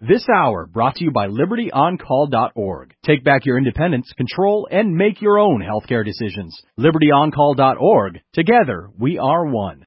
This hour brought to you by LibertyOnCall.org. Take back your independence, control, and make your own healthcare decisions. LibertyOnCall.org. Together, we are one.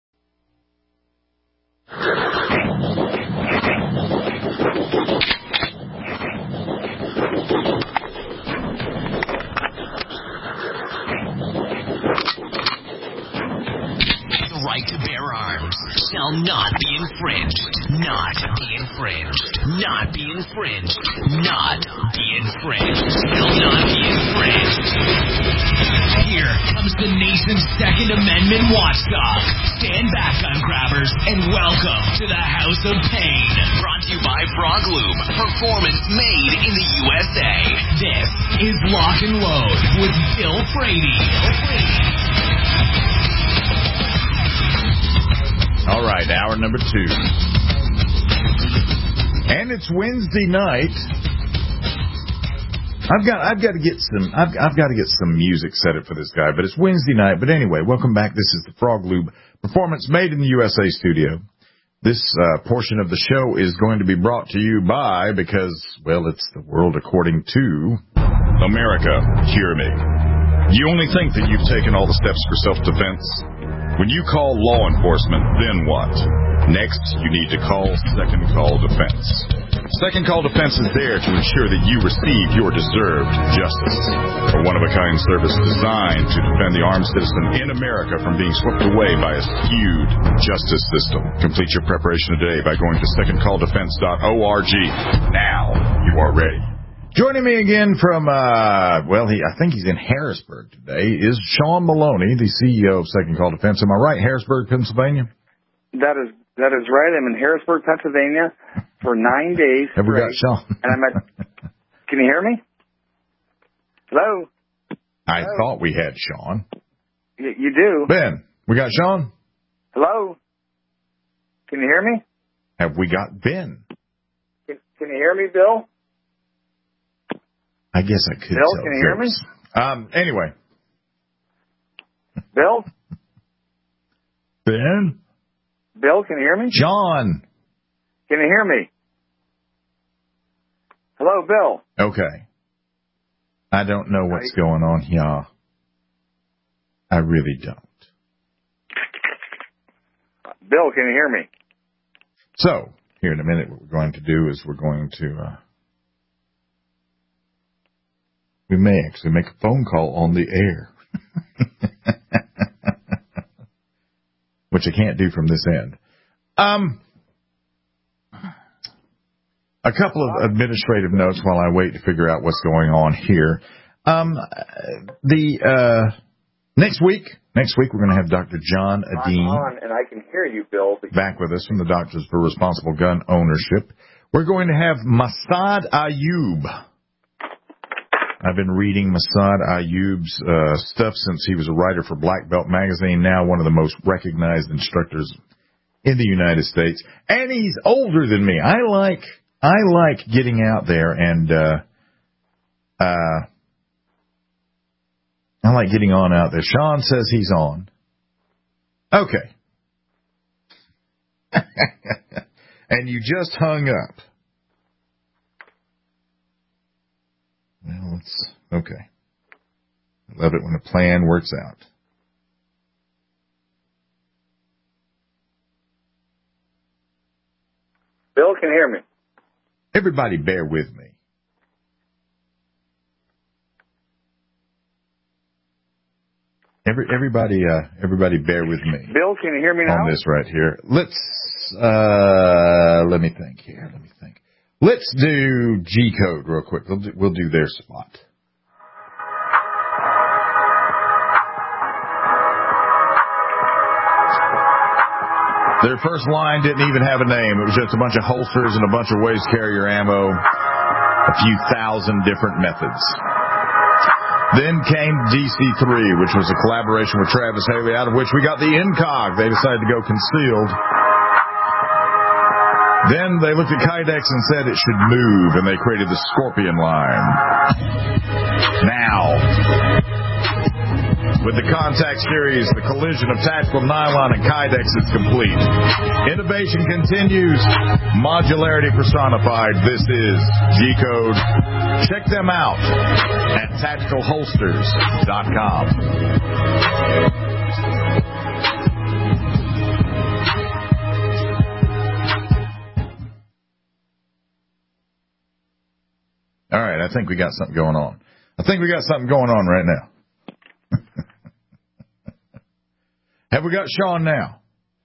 The right to bear arms shall not be infringed. Not be infringed. Not be infringed. Not be infringed. Shall not be infringed. Here comes the nation's Second Amendment watchdog. Stand back, gun grabbers, and welcome to the House of Pain. Brought to you by Frog Lube. Performance made in the USA. This is Lock and Load with Bill Frady. All right, hour number 2. And it's Wednesday night. I've got to get some music set up for this guy, but it's Wednesday night. But anyway, welcome back. This is the Frog Lube Performance Made in the USA studio. This portion of the show is going to be brought to you by, because, well, it's the world according to America. Hear me. You only think that you've taken all the steps for self-defense. When you call law enforcement, then what? Next, you need to call Second Call Defense. Second Call Defense is there to ensure that you receive your deserved justice. A one-of-a-kind service designed to defend the armed citizen in America from being swept away by a skewed justice system. Complete your preparation today by going to secondcalldefense.org. Now you are ready. Joining me again from, I think he's in Harrisburg today, is Sean Maloney, the CEO of Second Call Defense. Am I right, Harrisburg, Pennsylvania? That is right. I'm in Harrisburg, Pennsylvania for 9 days. Have we got Sean? And I'm at, can you hear me? Hello? I thought we had Sean. You do. Ben, we got Sean? Hello? Can you hear me? Have we got Ben? Can you hear me, Bill? I guess I could. Bill, can you hear me? Anyway. Bill? Ben? Bill, can you hear me? John. Can you hear me? Hello, Bill. Okay. I don't know what's going on here. I really don't. Bill, can you hear me? So, here in a minute, what we're going to do is we're going to... we may actually make a phone call on the air. Which I can't do from this end. A couple of administrative notes while I wait to figure out what's going on here. Next week we're going to have Dr. John Adine. I'm on, and I can hear you, Bill. Back with us from the Doctors for Responsible Gun Ownership. We're going to have Massad Ayoob. I've been reading Massad Ayyoub's stuff since he was a writer for Black Belt Magazine, now one of the most recognized instructors in the United States. And he's older than me. I like getting out there and I like getting on out there. Sean says he's on. Okay. And you just hung up. Well, okay. I love it when a plan works out. Bill, can you hear me? Everybody bear with me. Everybody bear with me. Bill, can you hear me now? On this right here. Let me think here. Let's do G-Code real quick. We'll do their spot. Their first line didn't even have a name. It was just a bunch of holsters and a bunch of waist carrier ammo, a few thousand different methods. Then came DC3, which was a collaboration with Travis Haley, out of which we got the Incog. They decided to go concealed. Then they looked at Kydex and said it should move, and they created the Scorpion line. Now, With the Contact series, the collision of tactical nylon and Kydex is complete. Innovation continues. Modularity personified. This is G-Code. Check them out at tacticalholsters.com. All right, I think we got something going on. Right now. Have we got Sean now?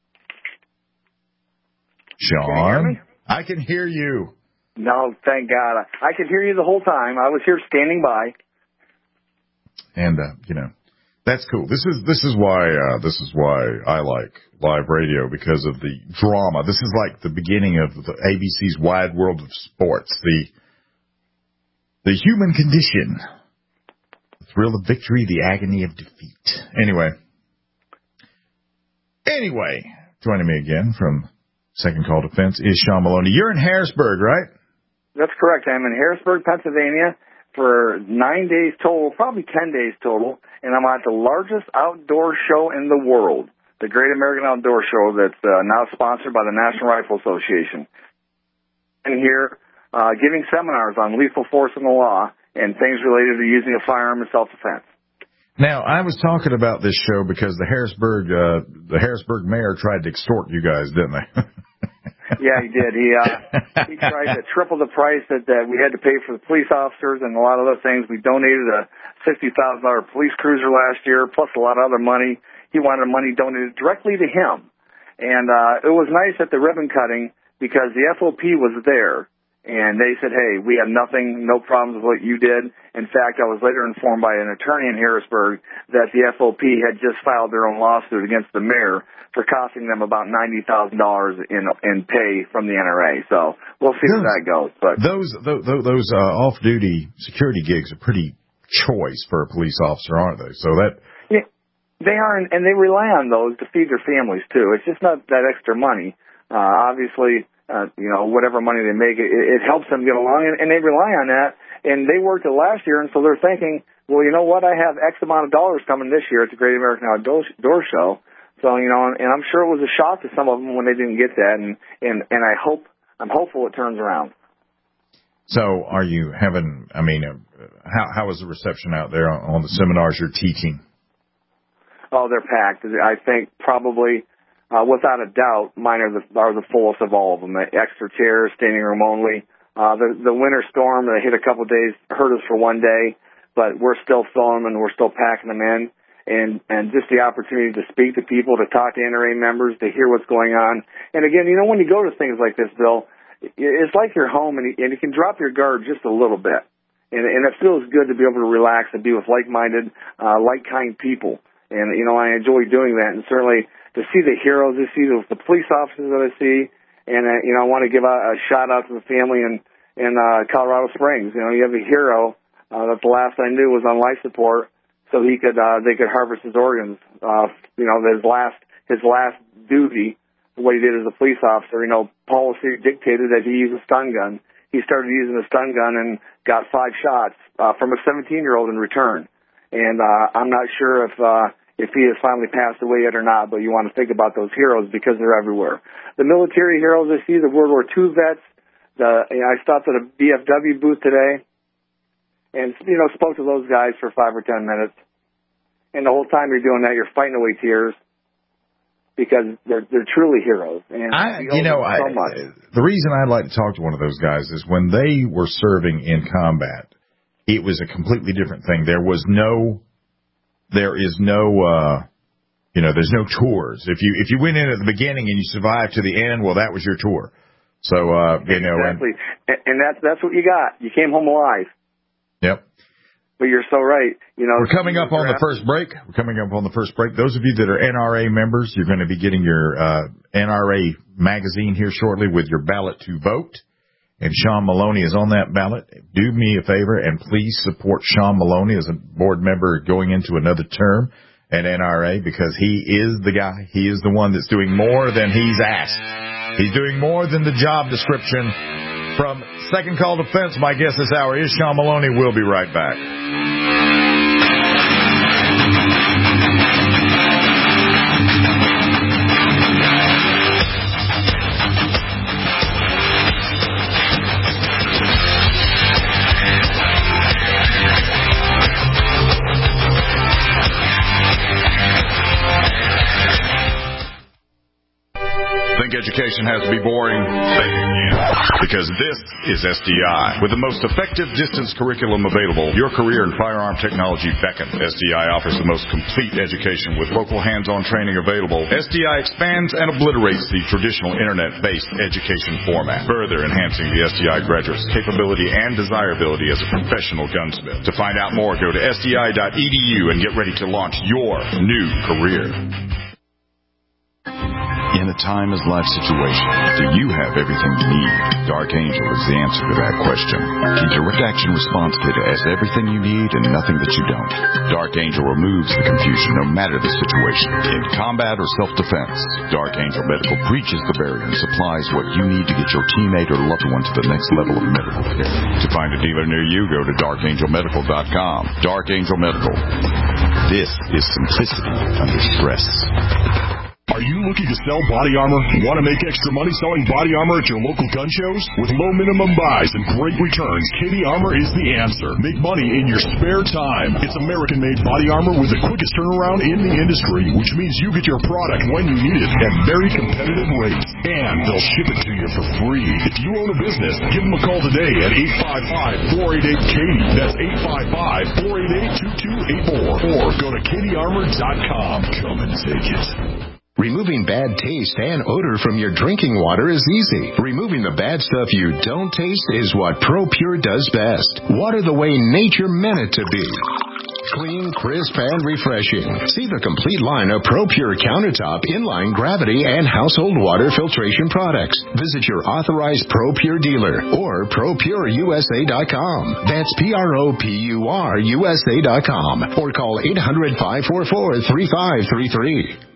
Sean? Can you hear me? I can hear you. No, thank God. I could hear you the whole time. I was here standing by. And, that's cool. This is why I like live radio, because of the drama. This is like the beginning of the ABC's Wide World of Sports. The human condition. The thrill of victory, the agony of defeat. Anyway, joining me again from Second Call Defense is Sean Maloney. You're in Harrisburg, right? That's correct. I'm in Harrisburg, Pennsylvania for 9 days total, probably 10 days total, and I'm at the largest outdoor show in the world, the Great American Outdoor Show that's now sponsored by the National Rifle Association. And here giving seminars on lethal force and the law and things related to using a firearm in self-defense. Now, I was talking about this show because the Harrisburg mayor tried to extort you guys, didn't they? Yeah, he did. He tried to triple the price that we had to pay for the police officers and a lot of other things. We donated a $60,000 police cruiser last year, plus a lot of other money. He wanted money donated directly to him. And it was nice at the ribbon cutting because the FOP was there. And they said, hey, we have nothing, no problems with what you did. In fact, I was later informed by an attorney in Harrisburg that the FOP had just filed their own lawsuit against the mayor for costing them about $90,000 in pay from the NRA. So we'll see where that goes. But those off-duty security gigs are pretty choice for a police officer, aren't they? So that yeah, they are, and they rely on those to feed their families too. It's just not that extra money. Obviously. Whatever money they make, it helps them get along, and they rely on that. And they worked it last year, and so they're thinking, well, you know what? I have X amount of dollars coming this year at the Great American Outdoor Show. So, and I'm sure it was a shock to some of them when they didn't get that, and I'm hopeful it turns around. So, are you having? How is the reception out there on the seminars you're teaching? Oh, they're packed. I think probably. Without a doubt, mine are the fullest of all of them. The extra chairs, standing room only. The winter storm that hit a couple of days hurt us for one day, but we're still filling them and we're still packing them in. And just the opportunity to speak to people, to talk to NRA members, to hear what's going on. And again, when you go to things like this, Bill, it's like you're home and you can drop your guard just a little bit. And it feels good to be able to relax and be with like-minded, like-kind people. And, I enjoy doing that. And certainly, to see the heroes, to see the police officers that I see, and I want to give a shout out to the family in Colorado Springs. You have a hero that the last I knew was on life support, so they could harvest his organs. His last duty, what he did as a police officer. Policy dictated that he use a stun gun. He started using a stun gun and got 5 shots from a 17-year-old in return. And I'm not sure if he has finally passed away yet or not, but you want to think about those heroes because they're everywhere. The military heroes I see, the World War II vets. I stopped at a BFW booth today and, spoke to those guys for 5 or 10 minutes. And the whole time you're doing that, you're fighting away tears because they're truly heroes. And so much. The reason I'd like to talk to one of those guys is when they were serving in combat, it was a completely different thing. There is no there's no tours. If you went in at the beginning and you survived to the end, well, that was your tour. So, exactly. And that's what you got. You came home alive. Yep. But you're so right. We're coming up on the first break. Those of you that are NRA members, you're going to be getting your NRA magazine here shortly with your ballot to vote. And Sean Maloney is on that ballot. Do me a favor and please support Sean Maloney as a board member going into another term at NRA because he is the guy. He is the one that's doing more than he's asked. He's doing more than the job description. From Second Call Defense, my guest this hour is Sean Maloney. We'll be right back. education has to be boring, think again. Because this is SDI. With the most effective distance curriculum available, your career in firearm technology beckons. SDI offers the most complete education with local hands-on training available. SDI expands and obliterates the traditional internet-based education format, further enhancing the SDI graduate's capability and desirability as a professional gunsmith. To find out more, go to sdi.edu and get ready to launch your new career. In a timeless-life situation, do you have everything you need? Dark Angel is the answer to that question. The Direct Action Response Kit has everything you need and nothing that you don't. Dark Angel removes the confusion no matter the situation. In combat or self-defense, Dark Angel Medical breaches the barrier and supplies what you need to get your teammate or loved one to the next level of medical care. To find a dealer near you, go to darkangelmedical.com. Dark Angel Medical. This is simplicity under stress. Are you looking to sell body armor? Want to make extra money selling body armor at your local gun shows? With low minimum buys and great returns, Katie Armor is the answer. Make money in your spare time. It's American-made body armor with the quickest turnaround in the industry, which means you get your product when you need it at very competitive rates. And they'll ship it to you for free. If you own a business, give them a call today at 855-488-KATIE. That's 855-488-2284. Or go to KatieArmor.com. Come and take it. Removing bad taste and odor from your drinking water is easy. Removing the bad stuff you don't taste is what ProPure does best. Water the way nature meant it to be. Clean, crisp, and refreshing. See the complete line of ProPure countertop, inline gravity, and household water filtration products. Visit your authorized ProPure dealer or ProPureUSA.com. That's ProPureUSA.com. Or call 800-544-3533.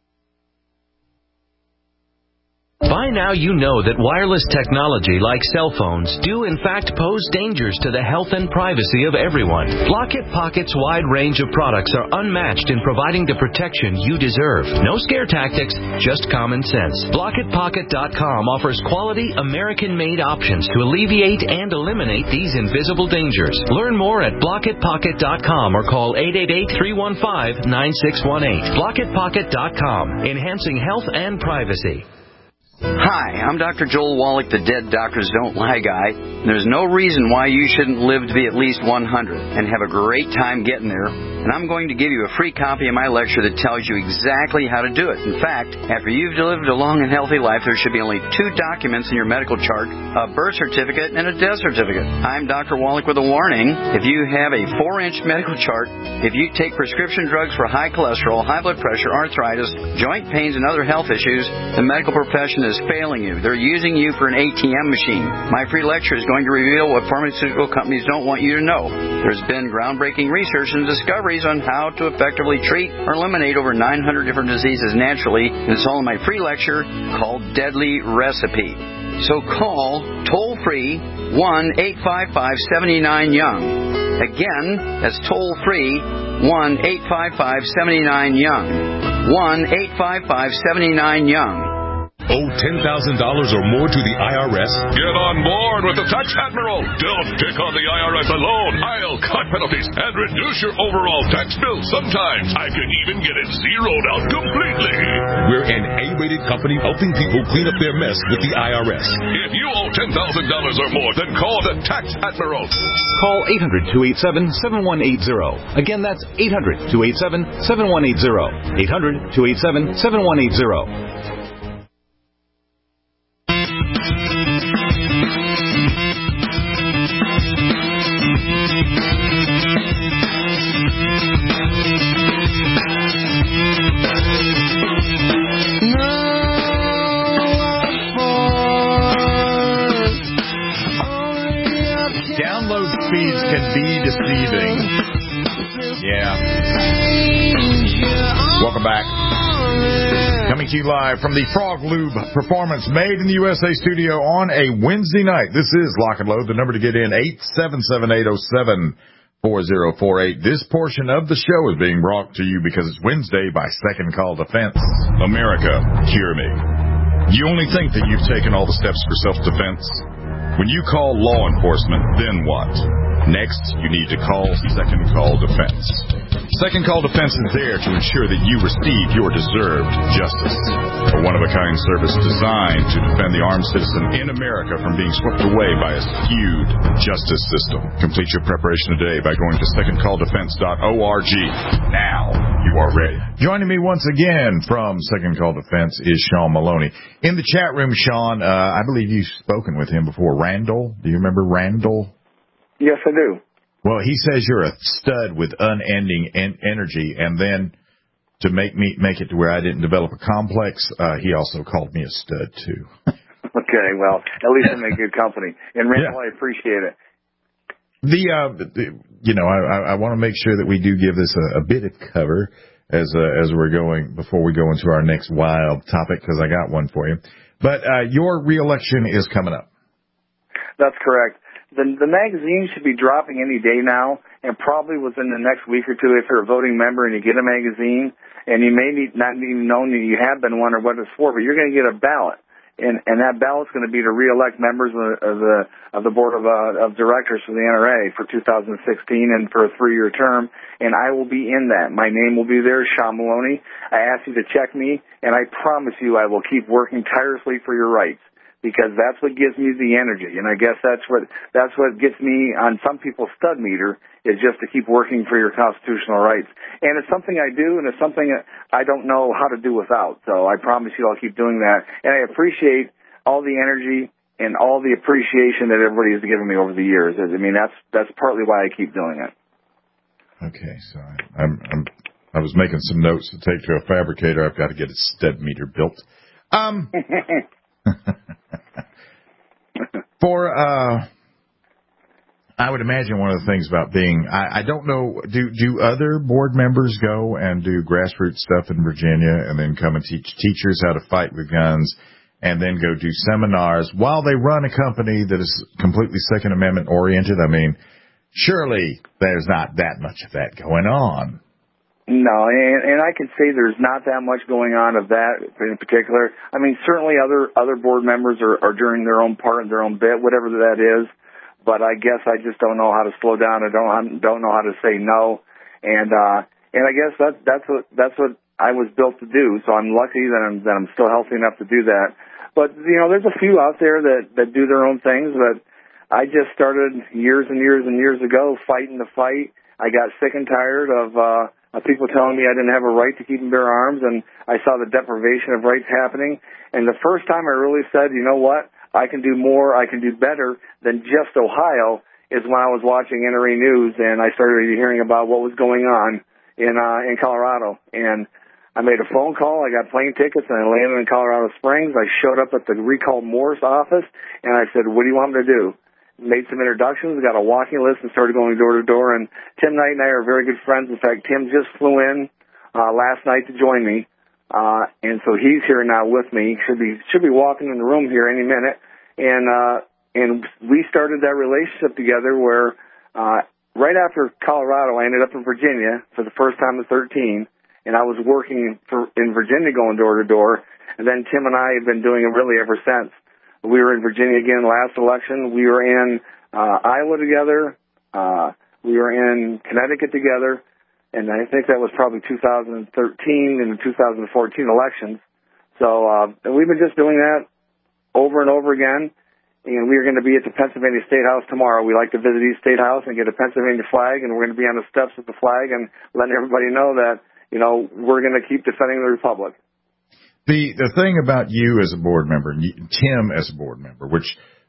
By now you know that wireless technology like cell phones do in fact pose dangers to the health and privacy of everyone. Block-It Pocket's wide range of products are unmatched in providing the protection you deserve. No scare tactics, just common sense. BlockItPocket.com offers quality American-made options to alleviate and eliminate these invisible dangers. Learn more at BlockItPocket.com or call 888-315-9618. BlockItPocket.com, enhancing health and privacy. Hi, I'm Dr. Joel Wallach, the Dead Doctors Don't Lie guy. There's no reason why you shouldn't live to be at least 100 and have a great time getting there. And I'm going to give you a free copy of my lecture that tells you exactly how to do it. In fact, after you've lived a long and healthy life, there should be only 2 documents in your medical chart, a birth certificate and a death certificate. I'm Dr. Wallach with a warning. If you have a 4-inch medical chart, if you take prescription drugs for high cholesterol, high blood pressure, arthritis, joint pains, and other health issues, the medical profession is failing you. They're using you for an ATM machine. My free lecture is going to reveal what pharmaceutical companies don't want you to know. There's been groundbreaking research and discoveries on how to effectively treat or eliminate over 900 different diseases naturally, and it's all in my free lecture called Deadly Recipe. So call toll-free 1-855-79-YOUNG. Again, that's toll-free 1-855-79-YOUNG. 1-855-79-YOUNG. Owe $10,000 or more to the IRS? Get on board with the Tax Admiral. Don't pick on the IRS alone. I'll cut penalties and reduce your overall tax bill. Sometimes I can even get it zeroed out completely. We're an A-rated company helping people clean up their mess with the IRS. If you owe $10,000 or more, then call the Tax Admiral. Call 800-287-7180. Again, that's 800-287-7180. 800-287-7180. Download speeds can be deceiving. Yeah. Welcome back. Coming to you live from the Frog Lube Performance Made in the USA studio on a Wednesday night. This is Lock and Load. The number to get in, 877-807-4048. This portion of the show is being brought to you because it's Wednesday by Second Call Defense. America, hear me. You only think that you've taken all the steps for self-defense? When you call law enforcement, then what? Next, you need to call Second Call Defense. Second Call Defense is there to ensure that you receive your deserved justice. A one-of-a-kind service designed to defend the armed citizen in America from being swept away by a skewed justice system. Complete your preparation today by going to secondcalldefense.org. Now you are ready. Joining me once again from Second Call Defense is Sean Maloney. In the chat room, Sean, I believe you've spoken with him before. Randall, do you remember Randall? Yes, I do. Well, he says you're a stud with unending energy, and then to make it to where I didn't develop a complex, he also called me a stud too. Okay, well, at least I'm in good company, and Randall, I appreciate it. I want to make sure that we do give this a bit of cover as we're going before we go into our next wild topic, because I got one for you. But your reelection is coming up. That's correct. The magazine should be dropping any day now, and probably within the next week or two. If you're a voting member and you get a magazine, and you may not even know that you have been one or what it's for, but you're going to get a ballot, and that ballot's going to be to reelect members of the board of directors for the NRA for 2016 and for a 3-year term. And I will be in that. My name will be there, Sean Maloney. I ask you to check me, and I promise you I will keep working tirelessly for your rights, because that's what gives me the energy. And I guess that's what gets me on some people's stud meter, is just to keep working for your constitutional rights. And it's something I do, and it's something I don't know how to do without. So I promise you I'll keep doing that. And I appreciate all the energy and all the appreciation that everybody has given me over the years. I mean, that's partly why I keep doing it. Okay, so I was making some notes to take to a fabricator. I've got to get a stud meter built. I would imagine one of the things about being, I don't know, do other board members go and do grassroots stuff in Virginia and then come and teach teachers how to fight with guns and then go do seminars while they run a company that is completely Second Amendment oriented? I mean, surely there's not that much of that going on. No, and I can say there's not that much going on of that in particular. I mean, certainly other board members are doing their own part and their own bit, whatever that is. But I guess I just don't know how to slow down. I don't know how to say no, and I guess that's what I was built to do. So I'm lucky that I'm still healthy enough to do that. But there's a few out there that do their own things. But I just started years and years and years ago fighting the fight. I got sick and tired of people telling me I didn't have a right to keep and bear arms, and I saw the deprivation of rights happening. And the first time I really said, you know what, I can do more, I can do better than just Ohio, is when I was watching NRA News, and I started hearing about what was going on in Colorado. And I made a phone call, I got plane tickets, and I landed in Colorado Springs. I showed up at the Recall Morse office, and I said, what do you want me to do? Made some introductions, got a walking list, and started going door to door. And Tim Knight and I are very good friends. In fact, Tim just flew in last night to join me, and so he's here now with me. Should be walking in the room here any minute. And we started that relationship together where right after Colorado, I ended up in Virginia for the first time at 13, and I was working in Virginia going door to door. And then Tim and I have been doing it really ever since. We were in Virginia again last election. We were in Iowa together. We were in Connecticut together. And I think that was probably 2013 and the 2014 elections. So we've been just doing that over and over again. And we are going to be at the Pennsylvania State House tomorrow. We like to visit East State House and get a Pennsylvania flag. And we're going to be on the steps of the flag and letting everybody know that, we're going to keep defending the Republic. The thing about you as a board member, and Tim as a board member, which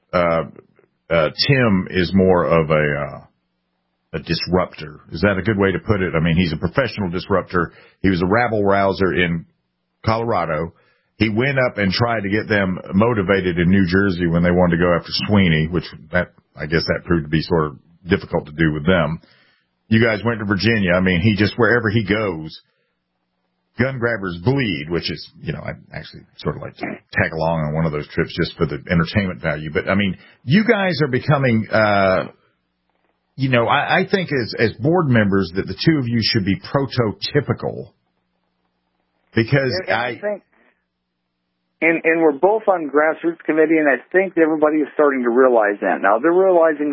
Tim is more of a disruptor. Is that a good way to put it? I mean, he's a professional disruptor. He was a rabble rouser in Colorado. He went up and tried to get them motivated in New Jersey when they wanted to go after Sweeney, which I guess that proved to be sort of difficult to do with them. You guys went to Virginia. I mean, he just, wherever he goes, gun grabbers bleed, which is, I actually sort of like to tag along on one of those trips just for the entertainment value. But, I mean, you guys are becoming, I think as board members that the two of you should be prototypical because I think. And we're both on grassroots committee, and I think everybody is starting to realize that now. They're realizing that,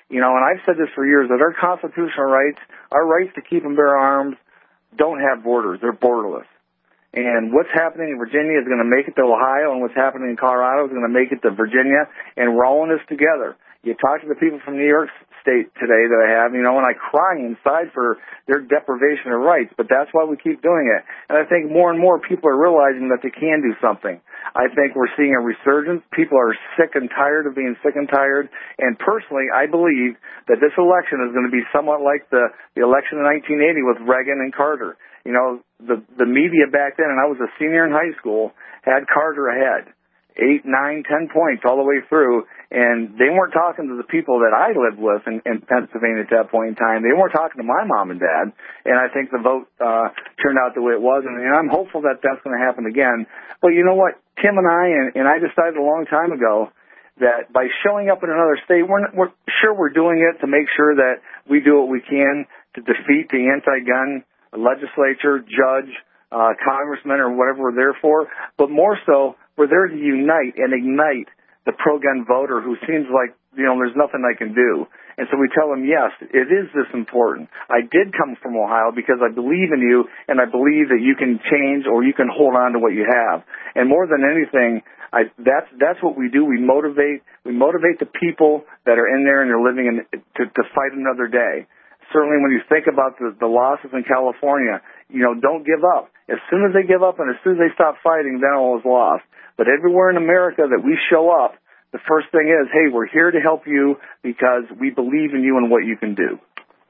You know, and I've said this for years, that our constitutional rights, our rights to keep and bear arms, don't have borders. They're borderless. And what's happening in Virginia is going to make it to Ohio, and what's happening in Colorado is going to make it to Virginia, and we're all in this together. You talk to the people from New York State today that I have, you know, and I cry inside for their deprivation of rights, but that's why we keep doing it. And I think more and more people are realizing that they can do something. I think we're seeing a resurgence. People are sick and tired of being sick and tired. And personally, I believe that this election is going to be somewhat like the election in 1980 with Reagan and Carter. You know, the media back then, and I was a senior in high school, had Carter ahead. 8, 9, 10 points all the way through, and they weren't talking to the people that I lived with in Pennsylvania at that point in time. They weren't talking to my mom and dad, and I think the vote turned out the way it was, and I'm hopeful that that's going to happen again. But you know what? Tim and I decided a long time ago that by showing up in another state, we're sure we're doing it to make sure that we do what we can to defeat the anti-gun legislature, judge, congressman, or whatever we're there for, but more so, we're there to unite and ignite the pro-gun voter who seems like, you know, there's nothing I can do. And so we tell them, yes, it is this important. I did come from Ohio because I believe in you, and I believe that you can change or you can hold on to what you have. And more than anything, that's what we do. We motivate the people that are in there and they're living in to fight another day. Certainly when you think about the losses in California, you know, don't give up. As soon as they give up and as soon as they stop fighting, then all is lost. But everywhere in America that we show up, the first thing is, hey, we're here to help you because we believe in you and what you can do.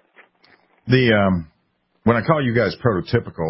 When I call you guys prototypical,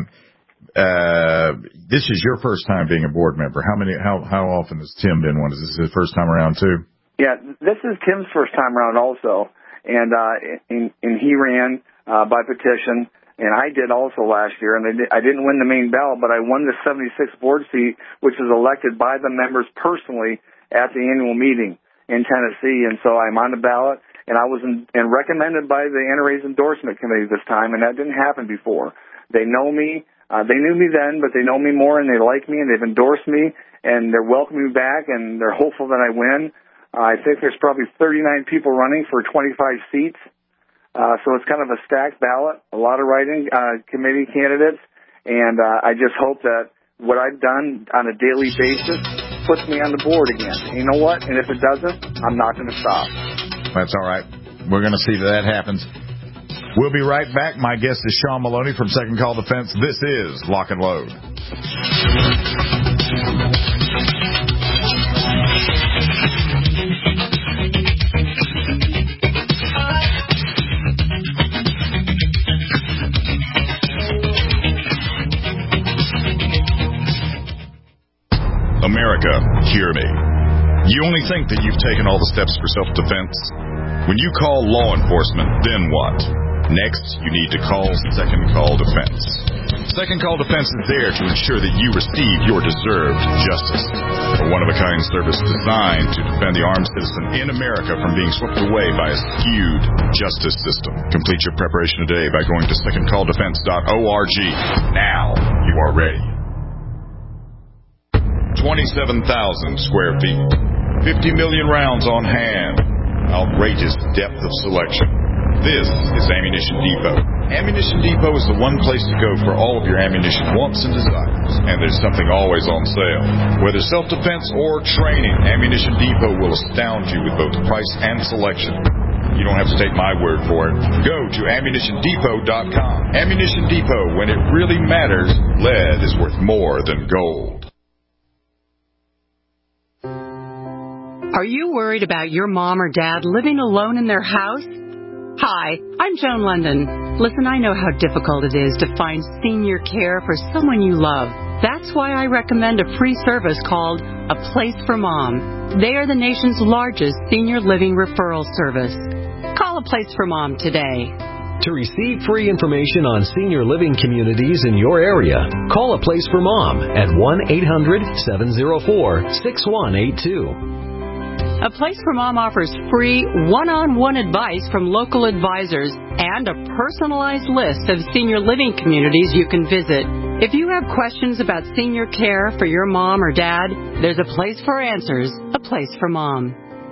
this is your first time being a board member. How often has Tim been one? Is this his first time around too? Yeah, this is Tim's first time around also, and he ran by petition. And I did also last year, and I didn't win the main ballot, but I won the 76th board seat, which is elected by the members personally at the annual meeting in Tennessee. And so I'm on the ballot, and I was recommended by the NRA's endorsement committee this time, and that didn't happen before. They know me. They knew me then, but they know me more, and they like me, and they've endorsed me, and they're welcoming me back, and they're hopeful that I win. I think there's probably 39 people running for 25 seats. So it's kind of a stacked ballot, a lot of write-in committee candidates, and I just hope that what I've done on a daily basis puts me on the board again. And you know what? And if it doesn't, I'm not going to stop. That's all right. We're going to see that happens. We'll be right back. My guest is Sean Maloney from Second Call Defense. This is Lock and Load. America, hear me. You only think that you've taken all the steps for self-defense? When you call law enforcement, then what? Next, you need to call Second Call Defense. Second Call Defense is there to ensure that you receive your deserved justice. A one-of-a-kind service designed to defend the armed citizen in America from being swept away by a skewed justice system. Complete your preparation today by going to secondcalldefense.org. Now you are ready. 27,000 square feet, 50 million rounds on hand, outrageous depth of selection. This is Ammunition Depot. Ammunition Depot is the one place to go for all of your ammunition wants and desires. And there's something always on sale. Whether self-defense or training, Ammunition Depot will astound you with both price and selection. You don't have to take my word for it. Go to AmmunitionDepot.com. Ammunition Depot, when it really matters, lead is worth more than gold. Are you worried about your mom or dad living alone in their house? Hi, I'm Joan London. Listen, I know how difficult it is to find senior care for someone you love. That's why I recommend a free service called A Place for Mom. They are the nation's largest senior living referral service. Call A Place for Mom today. To receive free information on senior living communities in your area, call A Place for Mom at 1-800-704-6182. A Place for Mom offers free one-on-one advice from local advisors and a personalized list of senior living communities you can visit. If you have questions about senior care for your mom or dad, there's a place for answers, A Place for Mom.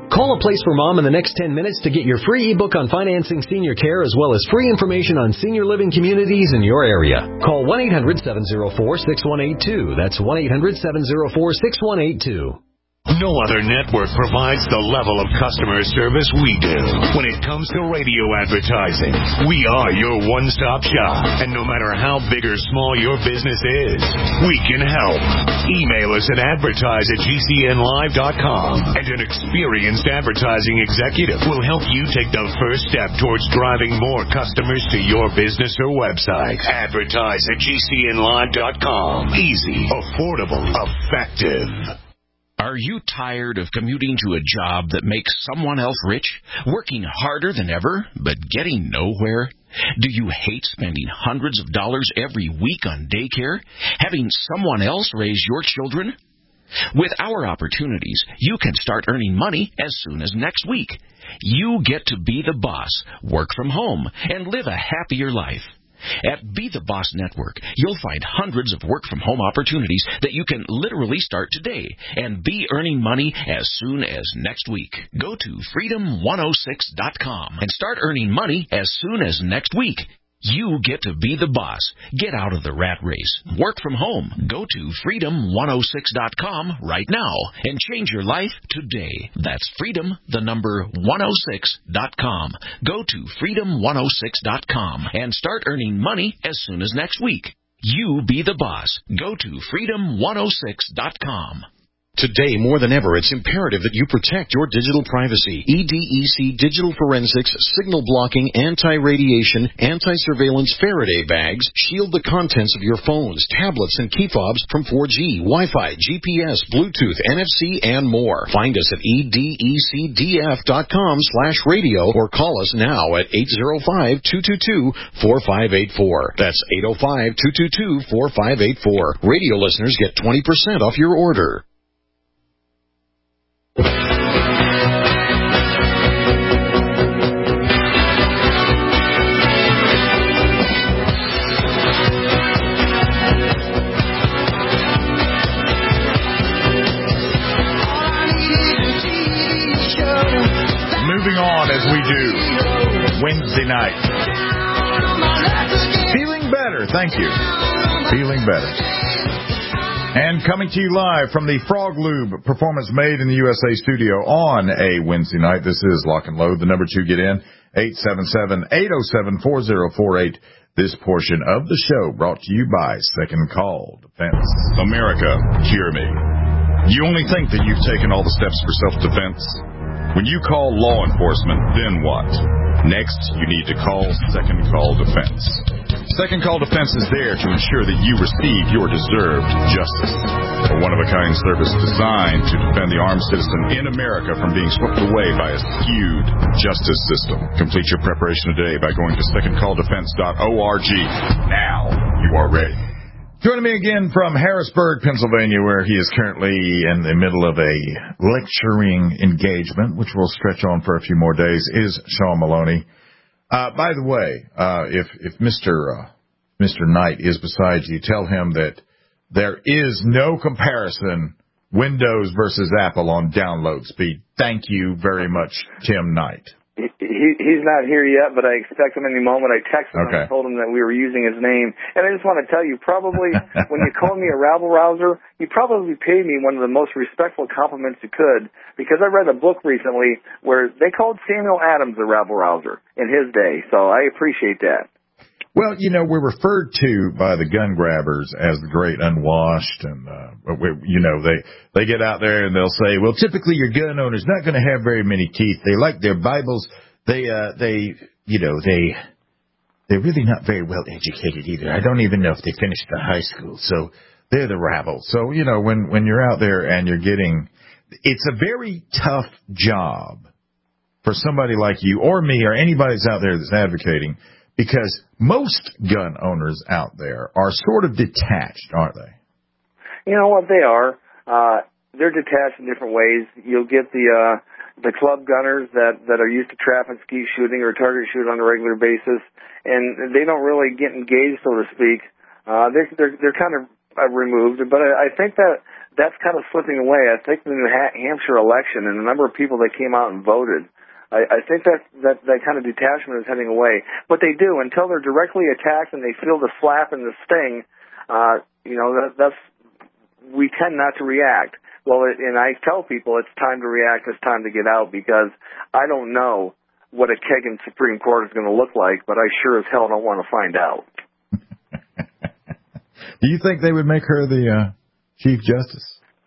Call A Place for Mom in the next 10 minutes to get your free ebook on financing senior care as well as free information on senior living communities in your area. Call 1-800-704-6182. That's 1-800-704-6182. No other network provides the level of customer service we do. When it comes to radio advertising, we are your one-stop shop. And no matter how big or small your business is, we can help. Email us at advertise@gcnlive.com, and an experienced advertising executive will help you take the first step towards driving more customers to your business or website. Advertise@gcnlive.com. Easy, affordable, effective. Are you tired of commuting to a job that makes someone else rich, working harder than ever, but getting nowhere? Do you hate spending hundreds of dollars every week on daycare, having someone else raise your children? With our opportunities, you can start earning money as soon as next week. You get to be the boss, work from home, and live a happier life. At Be the Boss Network, you'll find hundreds of work-from-home opportunities that you can literally start today and be earning money as soon as next week. Go to freedom106.com and start earning money as soon as next week. You get to be the boss. Get out of the rat race. Work from home. Go to freedom106.com right now and change your life today. That's freedom106.com. Go to freedom106.com and start earning money as soon as next week. You be the boss. Go to freedom106.com. Today, more than ever, it's imperative that you protect your digital privacy. EDEC Digital Forensics, Signal Blocking, Anti-Radiation, Anti-Surveillance Faraday Bags shield the contents of your phones, tablets, and key fobs from 4G, Wi-Fi, GPS, Bluetooth, NFC, and more. Find us at edecdf.com/radio or call us now at 805-222-4584. That's 805-222-4584. Radio listeners get 20% off your order. Moving on as we do Wednesday night. Feeling better, thank you. Feeling better. And coming to you live from the Frog Lube Performance Made in the USA studio on a Wednesday night. This is Lock and Load. The number to get in, 877-807-4048. This portion of the show brought to you by Second Call Defense. America, hear me. You only think that you've taken all the steps for self-defense? When you call law enforcement, then what? Next, you need to call Second Call Defense. Second Call Defense is there to ensure that you receive your deserved justice. A one-of-a-kind service designed to defend the armed citizen in America from being swept away by a skewed justice system. Complete your preparation today by going to secondcalldefense.org. Now you are ready. Joining me again from Harrisburg, Pennsylvania, where he is currently in the middle of a lecturing engagement, which will stretch on for a few more days, is Sean Maloney. By the way, if Mr. Knight is beside you, tell him that there is no comparison Windows versus Apple on download speed. Thank you very much, Tim Knight. He's not here yet, but I expect him any moment. I texted him and told him that we were using his name. And I just want to tell you, probably when you called me a rabble-rouser, you probably paid me one of the most respectful compliments you could, because I read a book recently where they called Samuel Adams a rabble-rouser in his day. So I appreciate that. Well, you know, we're referred to by the gun grabbers as the great unwashed, and they get out there and they'll say, well, typically your gun owner's not going to have very many teeth. They like their Bibles. They're really not very well educated either. I don't even know if they finished the high school. So they're the rabble. So, you know, when you're out there and you're getting, it's a very tough job for somebody like you or me or anybody that's out there that's advocating, because most gun owners out there are sort of detached, aren't they? You know what, they are. They're detached in different ways. You'll get the club gunners that are used to traffic skeet shooting or target shoot on a regular basis, and they don't really get engaged, so to speak. They're kind of removed. But I think that that's kind of slipping away. I think the New Hampshire election and the number of people that came out and voted, I think that kind of detachment is heading away. But they do, until they're directly attacked and they feel the slap and the sting, we tend not to react. Well, and I tell people it's time to react, it's time to get out, because I don't know what a Kagan Supreme Court is going to look like, but I sure as hell don't want to find out. Do you think they would make her the Chief Justice?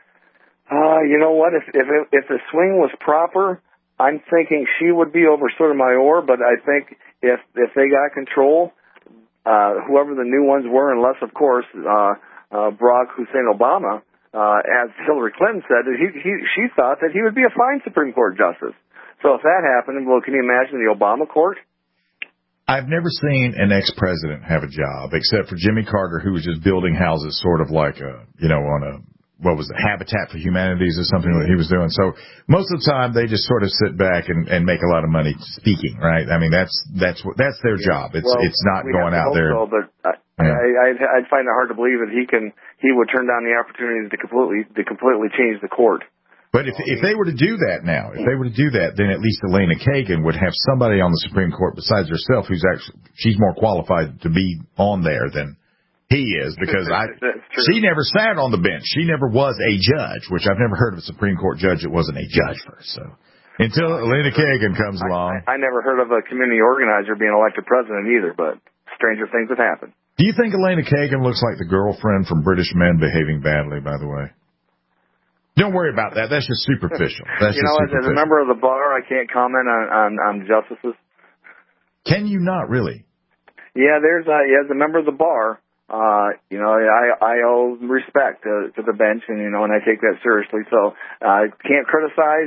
You know what? If the swing was proper, I'm thinking she would be over Sotomayor, but I think if they got control, whoever the new ones were, unless, of course, Barack Hussein Obama, as Hillary Clinton said, she thought that he would be a fine Supreme Court justice. So if that happened, well, can you imagine the Obama court? I've never seen an ex-president have a job, except for Jimmy Carter, who was just building houses sort of like on a, what was it, Habitat for Humanities or something that he was doing. So most of the time they just sort of sit back and make a lot of money speaking, right? I mean, that's their job. It's not going out there. So, but I'd find it hard to believe that he would turn down the opportunity to completely change the court. But if they were to do that now, then at least Elena Kagan would have somebody on the Supreme Court besides herself she's more qualified to be on there than he is, because she never sat on the bench. She never was a judge, which I've never heard of a Supreme Court judge that wasn't a judge first. So until Elena Kagan comes along. I never heard of a community organizer being elected president either, but stranger things have happened. Do you think Elena Kagan looks like the girlfriend from British Men Behaving Badly, by the way? Don't worry about that. That's just superficial. As a member of the bar, I can't comment on justices. Can you not really? Yeah, as a member of the bar, I owe respect to the bench, and and I take that seriously. So can't criticize.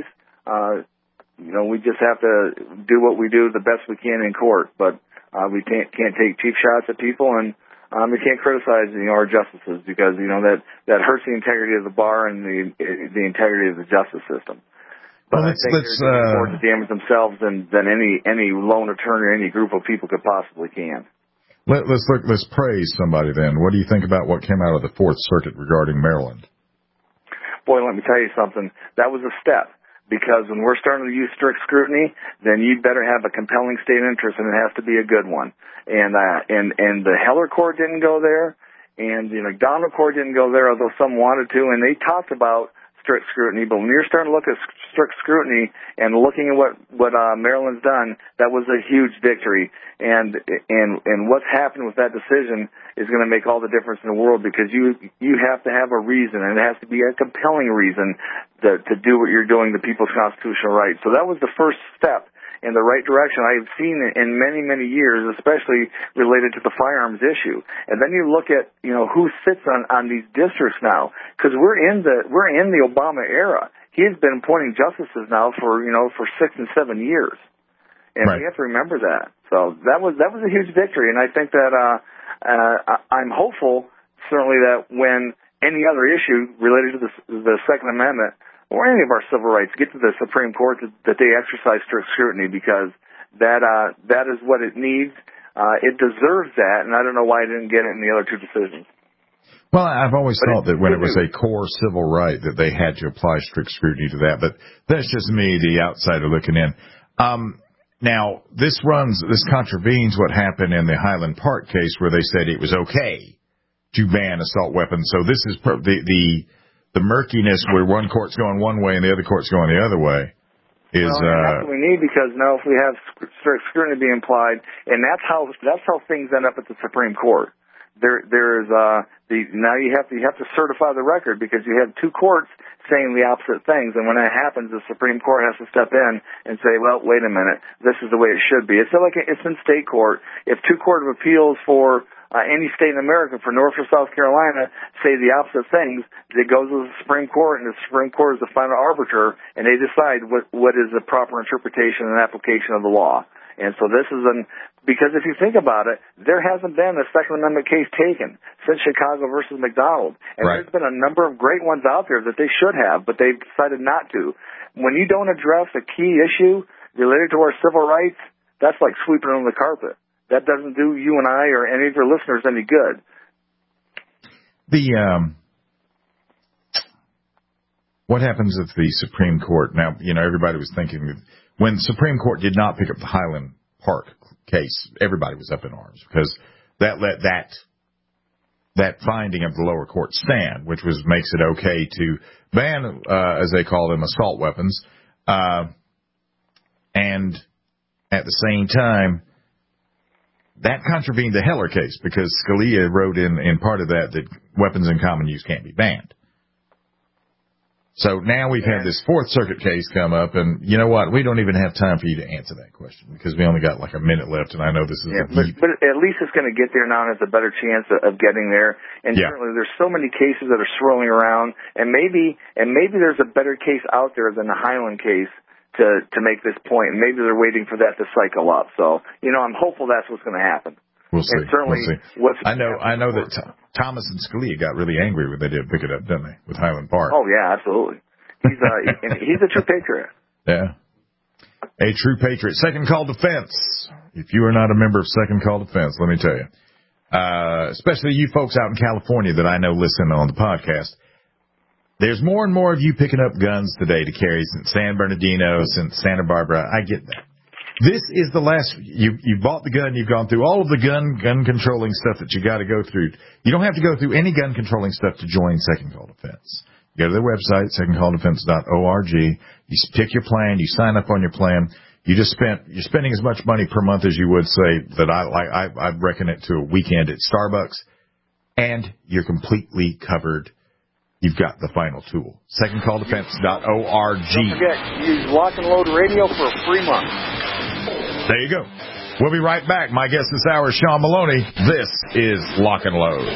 We just have to do what we do the best we can in court, but we can't take cheap shots at people, and we can't criticize our justices, because that hurts the integrity of the bar and the integrity of the justice system. But I think they're more to damage themselves than any lone attorney or any group of people could possibly can. Let's praise somebody then. What do you think about what came out of the Fourth Circuit regarding Maryland? Boy, let me tell you something. That was a step, because when we're starting to use strict scrutiny, then you'd better have a compelling state interest, and it has to be a good one. And the Heller Court didn't go there, and the McDonald Court didn't go there, although some wanted to, and they talked about strict scrutiny. But when you're starting to look at strict scrutiny and looking at what Maryland's done, that was a huge victory. And what's happened with that decision is going to make all the difference in the world, because you have to have a reason, and it has to be a compelling reason to do what you're doing, the people's constitutional rights. So that was the first step in the right direction I've seen in many, many years, especially related to the firearms issue. And then you look at, who sits on these districts now, because we're in the Obama era. He's been appointing justices now for 6 and 7 years. And we have to remember that. So that was a huge victory. And I think that, I'm hopeful, certainly, that when any other issue related to the Second Amendment or any of our civil rights get to the Supreme Court, that they exercise strict scrutiny, because that is what it needs. It deserves that, and I don't know why it didn't get it in the other two decisions. Well, I've always thought that when it was a core civil right that they had to apply strict scrutiny to that, but that's just me, the outsider looking in. Now, this contravenes what happened in the Highland Park case, where they said it was okay to ban assault weapons. So this is the murkiness where one court's going one way and the other court's going the other way. That's what we need, because now if we have strict scrutiny being applied, and that's how things end up at the Supreme Court. Now you have to certify the record, because you have two courts saying the opposite things, and when that happens, the Supreme Court has to step in and say, well, wait a minute, this is the way it should be. It's like it's in state court. If two court of appeals for any state in America, for North or South Carolina, say the opposite things, it goes to the Supreme Court, and the Supreme Court is the final arbiter, and they decide what is the proper interpretation and application of the law. And so this is because if you think about it, there hasn't been a Second Amendment case taken since Chicago versus McDonald. And There's been a number of great ones out there that they should have, but they've decided not to. When you don't address a key issue related to our civil rights, that's like sweeping it under the carpet. That doesn't do you and I or any of your listeners any good. what happens if the Supreme Court, now, everybody was thinking, when the Supreme Court did not pick up the Highland Park case, everybody was up in arms because that let that finding of the lower court stand, which makes it okay to ban, as they call them, assault weapons, and at the same time, that contravened the Heller case because Scalia wrote in part of that weapons in common use can't be banned. So now we've had this Fourth Circuit case come up, and you know what? We don't even have time for you to answer that question because we only got like a minute left, and I know this is but at least it's going to get there now, and it's a better chance of getting there. And certainly there's so many cases that are swirling around, and maybe there's a better case out there than the Highland case to make this point, and maybe they're waiting for that to cycle up. So, I'm hopeful that's what's going to happen. We'll see. And certainly, we'll see. I know that Thomas and Scalia got really angry when they did pick it up, didn't they, with Highland Park? Oh yeah, absolutely. He's a true patriot. Yeah, a true patriot. Second Call Defense. If you are not a member of Second Call Defense, let me tell you, especially you folks out in California that I know listen on the podcast. There's more and more of you picking up guns today to carry since San Bernardino, since Santa Barbara. I get that. This is the last, you bought the gun, you've gone through all of the gun controlling stuff that you got to go through. You don't have to go through any gun controlling stuff to join Second Call Defense. You go to their website, secondcalldefense.org. You pick your plan, you sign up on your plan. You're spending as much money per month as you would say that I reckon it to a weekend at Starbucks, and you're completely covered. You've got the final tool. Secondcalldefense.org. Don't forget, use Lock and Load Radio for a free month. There you go. We'll be right back. My guest this hour is Sean Maloney. This is Lock and Load.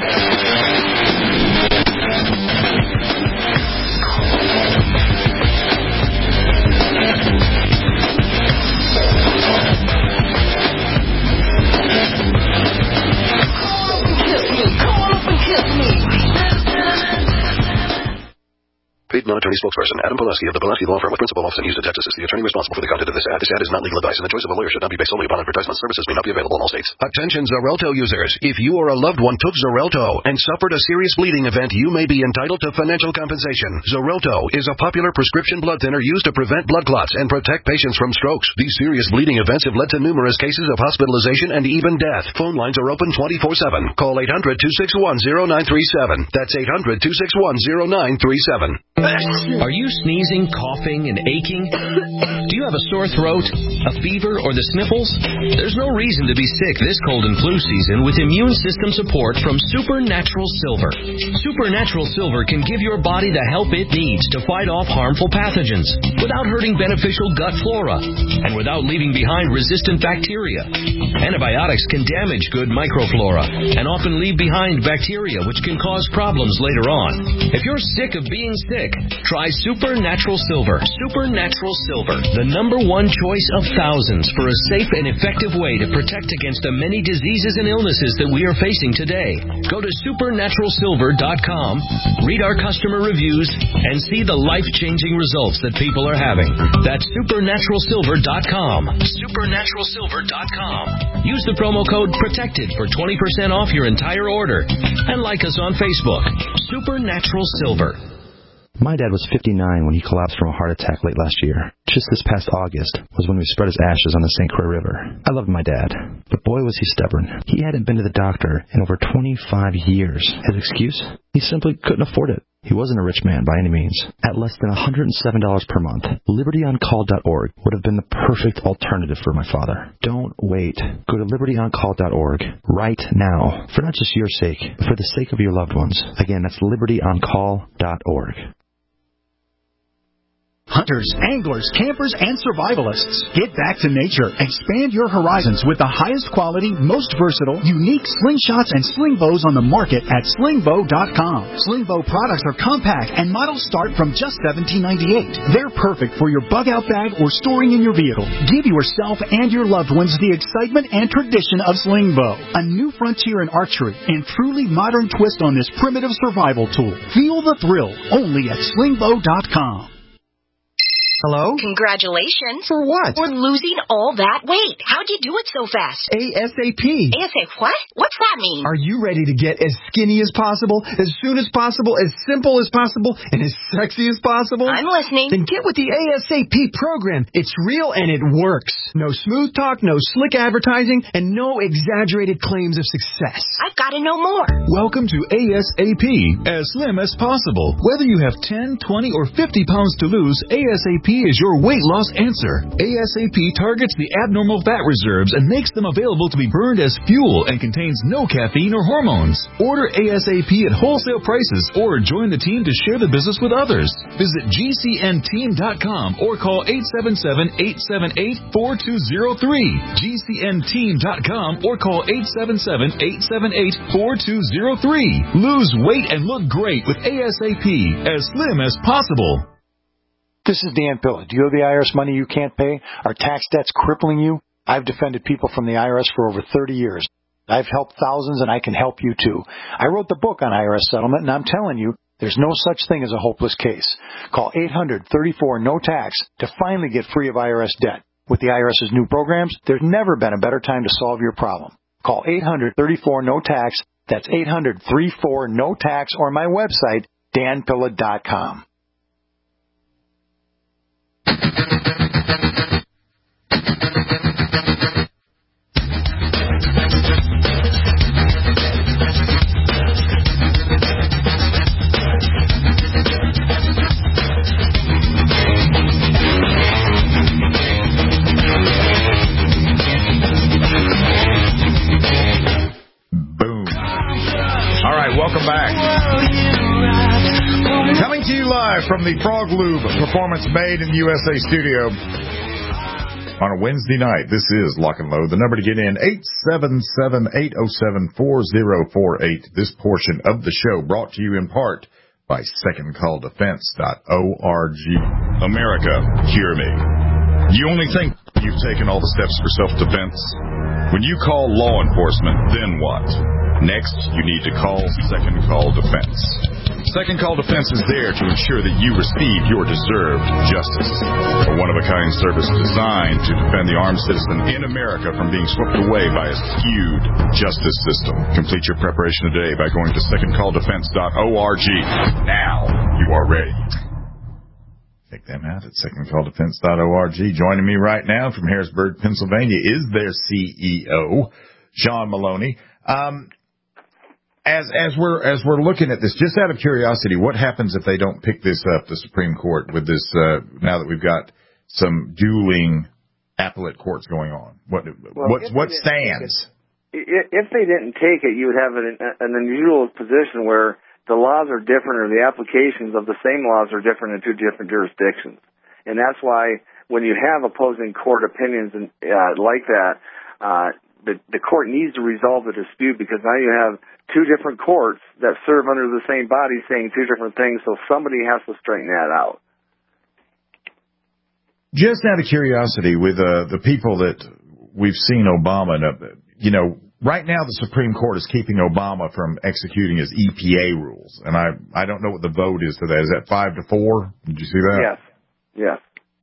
Paid non-attorney spokesperson Adam Pulaski of the Pulaski Law Firm with principal office in Houston, Texas, is the attorney responsible for the content of this ad. This ad is not legal advice, and the choice of a lawyer should not be based solely upon advertisement. Services may not be available in all states. Attention Xarelto users. If you or a loved one took Xarelto and suffered a serious bleeding event, you may be entitled to financial compensation. Xarelto is a popular prescription blood thinner used to prevent blood clots and protect patients from strokes. These serious bleeding events have led to numerous cases of hospitalization and even death. Phone lines are open 24/7. Call 800-261-0937. That's 800-261-0937. Are you sneezing, coughing, and aching? Do you have a sore throat, a fever, or the sniffles? There's no reason to be sick this cold and flu season with immune system support from Supernatural Silver. Supernatural Silver can give your body the help it needs to fight off harmful pathogens without hurting beneficial gut flora and without leaving behind resistant bacteria. Antibiotics can damage good microflora and often leave behind bacteria which can cause problems later on. If you're sick of being sick, try Supernatural Silver. Supernatural Silver, the #1 choice of thousands for a safe and effective way to protect against the many diseases and illnesses that we are facing today. Go to supernaturalsilver.com, read our customer reviews, and see the life-changing results that people are having. That's supernaturalsilver.com. Supernaturalsilver.com. Use the promo code PROTECTED for 20% off your entire order. And like us on Facebook. Supernatural Silver. My dad was 59 when he collapsed from a heart attack late last year. Just this past August was when we spread his ashes on the St. Croix River. I loved my dad, but boy was he stubborn. He hadn't been to the doctor in over 25 years. His excuse? He simply couldn't afford it. He wasn't a rich man by any means. At less than $107 per month, LibertyOnCall.org would have been the perfect alternative for my father. Don't wait. Go to LibertyOnCall.org right now, for not just your sake, but for the sake of your loved ones. Again, that's LibertyOnCall.org. Hunters, anglers, campers, and survivalists. Get back to nature. Expand your horizons with the highest quality, most versatile, unique slingshots and sling bows on the market at slingbow.com. Slingbow products are compact and models start from just $17.98. They're perfect for your bug-out bag or storing in your vehicle. Give yourself and your loved ones the excitement and tradition of Slingbow, a new frontier in archery and truly modern twist on this primitive survival tool. Feel the thrill only at slingbow.com. Hello? Congratulations. For what? For losing all that weight. How'd you do it so fast? ASAP. ASAP what? What's that mean? Are you ready to get as skinny as possible, as soon as possible, as simple as possible, and as sexy as possible? I'm listening. Then get with the ASAP program. It's real and it works. No smooth talk, no slick advertising, and no exaggerated claims of success. I've got to know more. Welcome to ASAP, as slim as possible. Whether you have 10, 20, or 50 pounds to lose, ASAP is your weight loss answer. ASAP targets the abnormal fat reserves and makes them available to be burned as fuel and contains no caffeine or hormones. Order ASAP at wholesale prices or join the team to share the business with others. Visit GCNteam.com or call 877-878-4203. GCNteam.com or call 877-878-4203. Lose weight and look great with ASAP, as slim as possible. This is Dan Pilla. Do you owe the IRS money you can't pay? Are tax debts crippling you? I've defended people from the IRS for over 30 years. I've helped thousands, and I can help you too. I wrote the book on IRS settlement, and I'm telling you, there's no such thing as a hopeless case. Call 800-34-NO-TAX to finally get free of IRS debt. With the IRS's new programs, there's never been a better time to solve your problem. Call 800-34-NO-TAX. That's 800-34-NO-TAX, or my website, danpilla.com. Welcome back. Coming to you live from the Frog Lube Performance Made in the USA studio on a Wednesday night. This is Lock and Load. The number to get in, 877-807-4048. This portion of the show brought to you in part by SecondCallDefense.org. America, hear me. You only think you've taken all the steps for self-defense? When you call law enforcement, then what? Next, you need to call Second Call Defense. Second Call Defense is there to ensure that you receive your deserved justice. A one-of-a-kind service designed to defend the armed citizen in America from being swept away by a skewed justice system. Complete your preparation today by going to SecondCallDefense.org. Now you are ready. Check them out at SecondCallDefense.org. Joining me right now from Harrisburg, Pennsylvania is their CEO, Sean Maloney. As we're looking at this, just out of curiosity, what happens if they don't pick this up, the Supreme Court, with this, now that we've got some dueling appellate courts going on? What stands? If they didn't take it, you would have an unusual position where the laws are different or the applications of the same laws are different in two different jurisdictions. And that's why when you have opposing court opinions like that, the court needs to resolve the dispute, because now you have two different courts that serve under the same body saying two different things, so somebody has to straighten that out. Just out of curiosity, with the people that we've seen Obama, right now the Supreme Court is keeping Obama from executing his EPA rules, and I don't know what the vote is to that. Is that 5-4? Did you see that? Yes.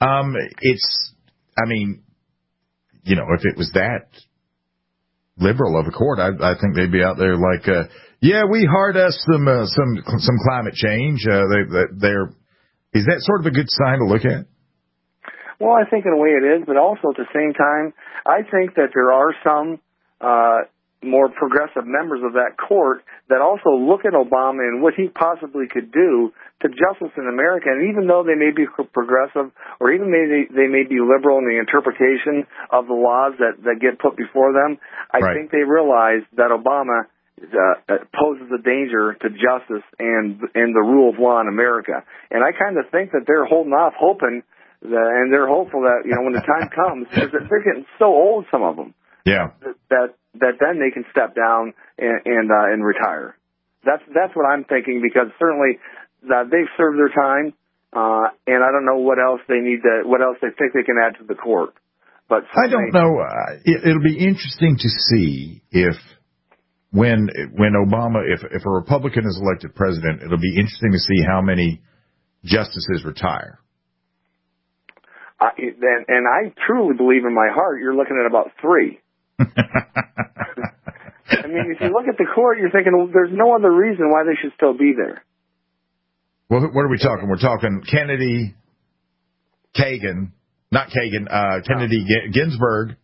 If it was that liberal of a court, I think they'd be out there like, we hard us some climate change. Is that sort of a good sign to look at? Well, I think in a way it is, but also at the same time, I think that there are some more progressive members of that court that also look at Obama and what he possibly could do to justice in America. And even though they may be progressive, or even they may be liberal in the interpretation of the laws that get put before them, I think they realize that Obama poses a danger to justice and the rule of law in America. And I kind of think that they're holding off, hoping and they're hopeful that when the time comes, because they're getting so old, some of them. Yeah. That then they can step down and retire. That's what I'm thinking, because certainly they've served their time, and I don't know what else they think they can add to the court. But I don't know. It'll be interesting to see if when Obama, if a Republican is elected president, it'll be interesting to see how many justices retire. and I truly believe in my heart you're looking at about 3. I mean, if you look at the court, you're thinking, well, there's no other reason why they should still be there. Well, what are we talking? We're talking Kennedy, Kennedy, Ginsburg.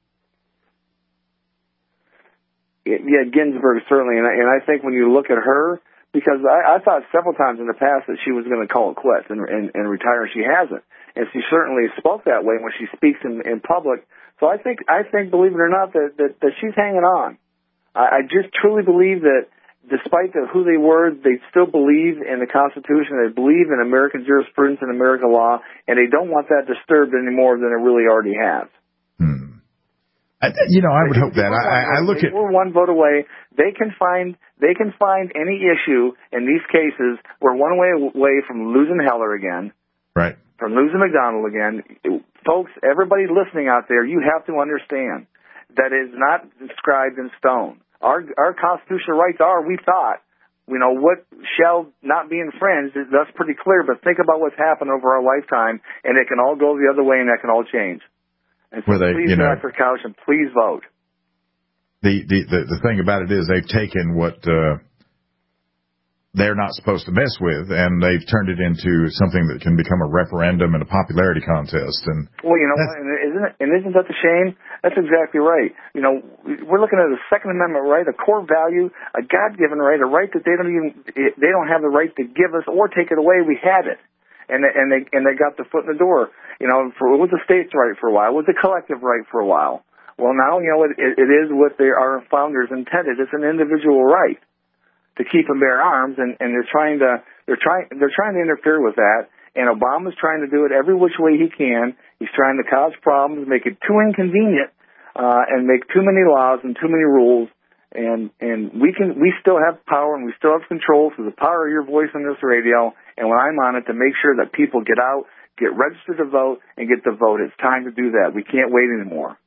Yeah, Ginsburg, certainly. And I think when you look at her, because I thought several times in the past that she was going to call it quits and retire, and she hasn't. And she certainly spoke that way when she speaks in public. So I think, believe it or not, that she's hanging on. I just truly believe that despite who they were, they still believe in the Constitution. They believe in American jurisprudence and American law, and they don't want that disturbed any more than it really already has. I would hope that. I look at. We're one vote away. They can find any issue in these cases. We're one way away from losing Heller again. Right. From losing McDonald again. Folks, everybody listening out there, you have to understand that is not described in stone. Our constitutional rights are, we thought, what shall not be infringed, that's pretty clear, but think about what's happened over our lifetime, and it can all go the other way, and that can all change. And so please get off your couch and please vote. The thing about it is they've taken what they're not supposed to mess with, and they've turned it into something that can become a referendum and a popularity contest. And well, isn't that the shame? That's exactly right. We're looking at a Second Amendment right, a core value, a God-given right, a right that they don't have the right to give us or take it away. We had it, and they got the foot in the door. It was the state's right for a while, it was the collective right for a while. Well, now it is what our founders intended. It's an individual right to keep and bear arms, and they're trying to interfere with that. And Obama's trying to do it every which way he can. He's trying to cause problems, make it too inconvenient, and make too many laws and too many rules. And we still have power and we still have control through the power of your voice on this radio. And when I'm on it, to make sure that people get out, get registered to vote, and get the vote. It's time to do that. We can't wait anymore.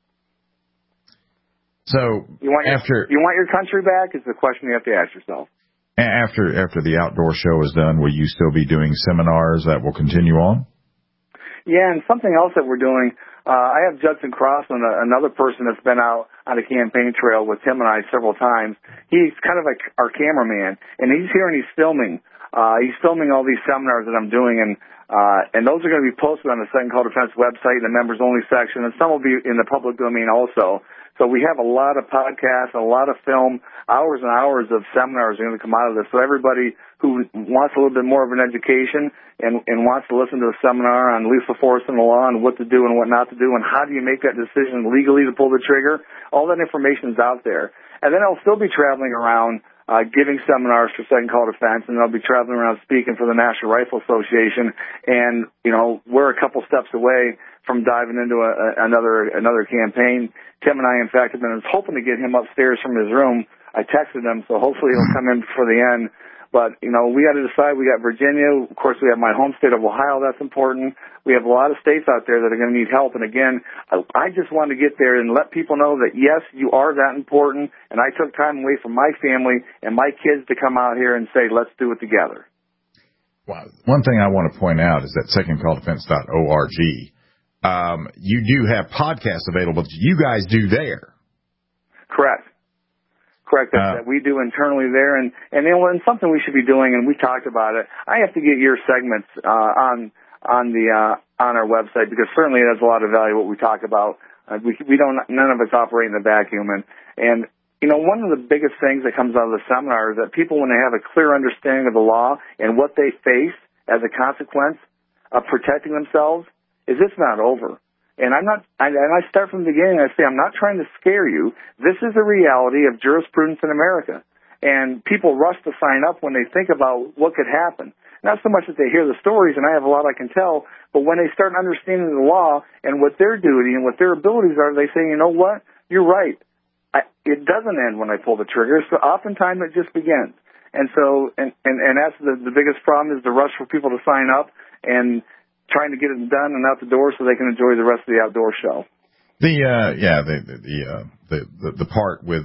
So you want your country back is the question you have to ask yourself. After the outdoor show is done, will you still be doing seminars that will continue on? Yeah, and something else that we're doing, I have Judson Crossland, another person that's been out on the campaign trail with Tim and I several times. He's kind of like our cameraman, and he's here and he's filming. He's filming all these seminars that I'm doing, and those are going to be posted on the Second Call Defense website in the members only section, and some will be in the public domain also. So we have a lot of podcasts, a lot of film, hours and hours of seminars are going to come out of this. So everybody who wants a little bit more of an education and wants to listen to a seminar on lethal force in the law and what to do and what not to do and how do you make that decision legally to pull the trigger, all that information is out there. And then I'll still be traveling around giving seminars for Second Call Defense, and I'll be traveling around speaking for the National Rifle Association. And, we're a couple steps away from diving into another campaign. Tim and I, in fact, have been hoping to get him upstairs from his room. I texted him, so hopefully he'll come in before the end. But, we got to decide. We got Virginia. Of course, we have my home state of Ohio. That's important. We have a lot of states out there that are going to need help. And, again, I just want to get there and let people know that, yes, you are that important. And I took time away from my family and my kids to come out here and say, let's do it together. Well, one thing I want to point out is that secondcalldefense.org. You do have podcasts available that you guys do there. Correct. That we do internally there, and something we should be doing, and we talked about it. I have to get your segments on our website because certainly it has a lot of value what we talk about. None of us operate in a vacuum, and one of the biggest things that comes out of the seminar is that people, when they have a clear understanding of the law and what they face as a consequence of protecting themselves, is it's not over. And I start from the beginning. I say, I'm not trying to scare you. This is the reality of jurisprudence in America. And people rush to sign up when they think about what could happen. Not so much that they hear the stories, and I have a lot I can tell, but when they start understanding the law and what their duty and what their abilities are, they say, you know what? You're right. It doesn't end when I pull the trigger. So oftentimes it just begins. And so, and that's the biggest problem is the rush for people to sign up and trying to get it done and out the door so they can enjoy the rest of the outdoor show. The part with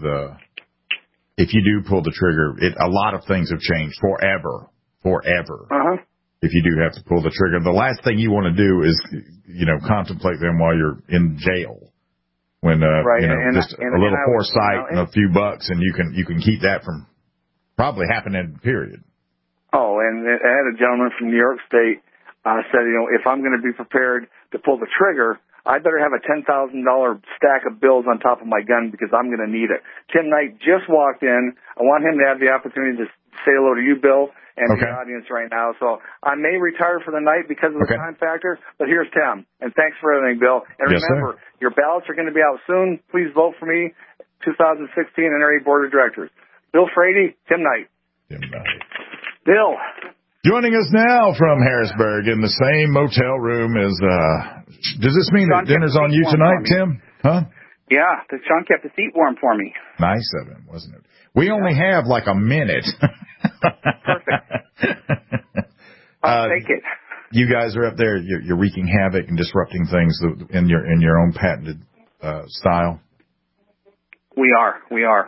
if you do pull the trigger, a lot of things have changed forever. if you do have to pull the trigger. The last thing you want to do is, contemplate them while you're in jail. When, just a little foresight and a few bucks, and you can keep that from probably happening, period. Oh, and I had a gentleman from New York State said, if I'm going to be prepared to pull the trigger, I better have a $10,000 stack of bills on top of my gun because I'm going to need it. Tim Knight just walked in. I want him to have the opportunity to say hello to you, Bill, and the audience right now. So I may retire for the night because of the time factor, but here's Tim. And thanks for everything, Bill. And remember, your ballots are going to be out soon. Please vote for me, 2016 NRA Board of Directors. Bill Frady, Tim Knight. Bill. Joining us now from Harrisburg in the same motel room as, does this mean that dinner's on you tonight, Tim? Huh? Yeah, Sean kept the seat warm for me. Nice of him, wasn't it? We only have like a minute. Perfect. I'll take it. You guys are up there, you're wreaking havoc and disrupting things in your own patented style. We are. We're,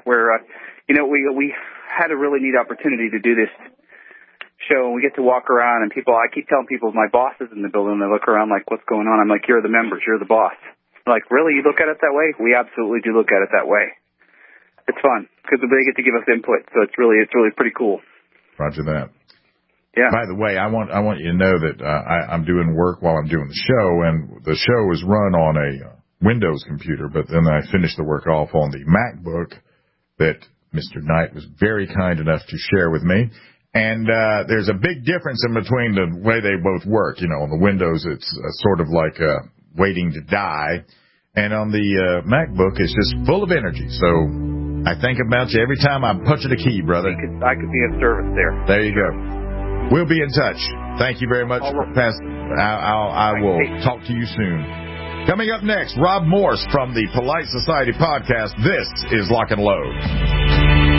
we had a really neat opportunity to do this show, and we get to walk around, and I keep telling people, my boss is in the building, and they look around like, what's going on? I'm like, you're the members, you're the boss. I'm like, really? You look at it that way? We absolutely do look at it that way. It's fun, because they get to give us input, so it's really pretty cool. Roger that. Yeah. By the way, I want you to know that I'm doing work while I'm doing the show, and the show is run on a Windows computer, but then I finish the work off on the MacBook that Mr. Knight was very kind enough to share with me. And there's a big difference in between the way they both work. On the Windows, it's sort of like waiting to die. And on the MacBook, it's just full of energy. So I think about you every time I'm punching a key, brother. I could be of service there. There you go. We'll be in touch. Thank you very much. I will talk to you soon. Coming up next, Rob Morse from the Polite Society podcast. This is Lock and Load.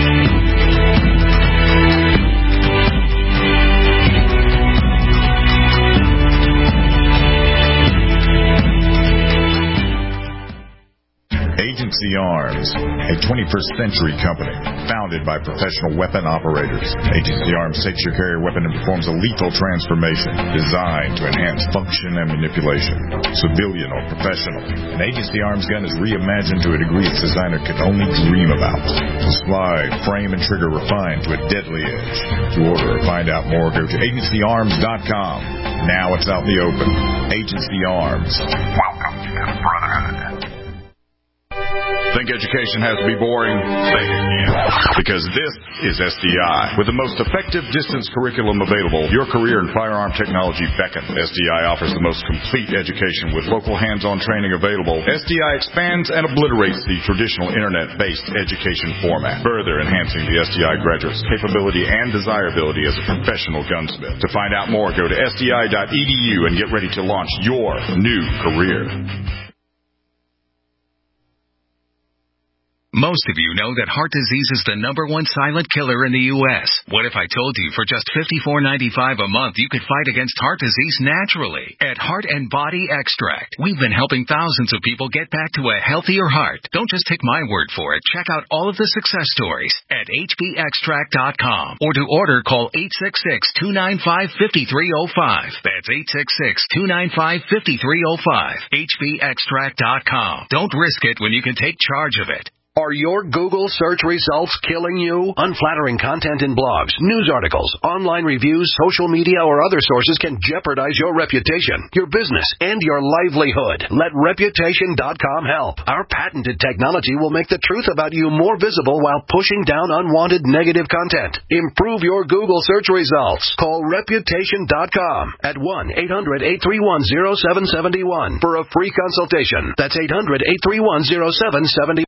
Agency Arms, a 21st century company founded by professional weapon operators. Agency Arms takes your carrier weapon and performs a lethal transformation designed to enhance function and manipulation. Civilian or professional, an Agency Arms gun is reimagined to a degree its designer could only dream about. The slide, frame, and trigger refined to a deadly edge. To order or find out more, go to agencyarms.com. Now it's out in the open. Agency Arms. Welcome to the Brotherhood. Think education has to be boring? Say it again. Because this is SDI. With the most effective distance curriculum available, your career in firearm technology beckons. SDI offers the most complete education with local hands-on training available. SDI expands and obliterates the traditional internet-based education format, further enhancing the SDI graduate's capability and desirability as a professional gunsmith. To find out more, go to sdi.edu and get ready to launch your new career. Most of you know that heart disease is the #1 silent killer in the U.S. What if I told you for just $54.95 a month you could fight against heart disease naturally? At Heart and Body Extract, we've been helping thousands of people get back to a healthier heart. Don't just take my word for it. Check out all of the success stories at hbextract.com. Or to order, call 866-295-5305. That's 866-295-5305. hbextract.com. Don't risk it when you can take charge of it. Are your Google search results killing you? Unflattering content in blogs, news articles, online reviews, social media, or other sources can jeopardize your reputation, your business, and your livelihood. Let Reputation.com help. Our patented technology will make the truth about you more visible while pushing down unwanted negative content. Improve your Google search results. Call Reputation.com at 1-800-831-0771 for a free consultation. That's 800-831-0771.